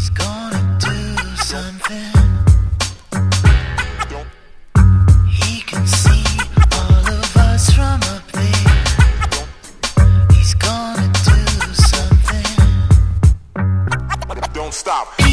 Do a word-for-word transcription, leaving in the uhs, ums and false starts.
gonna do something. He can see all of us from up there. He's gonna do something. Don't stop.